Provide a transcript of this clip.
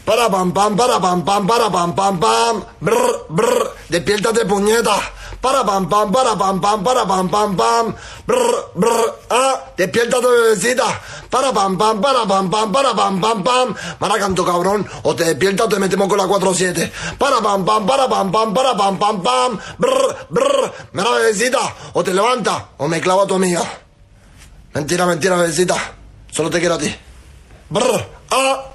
Para pam pam, para pam pam, para pam pam pam. Brr, brr, despiértate puñeta. Para pam pam, para pam pam, para pam pam pam. Brr, brr, despiértate bebecita. Para pam pam, para pam pam, para pam pam pam. Maracanto cabrón, o te despiertas o te metemos con la 4-7. Para pam pam, para pam pam, para pam pam pam. Brr, brr, mira bebecita, o te levantas o me clavo a tu amiga. Mentira, mentira bebecita, solo te quiero a ti. Brr,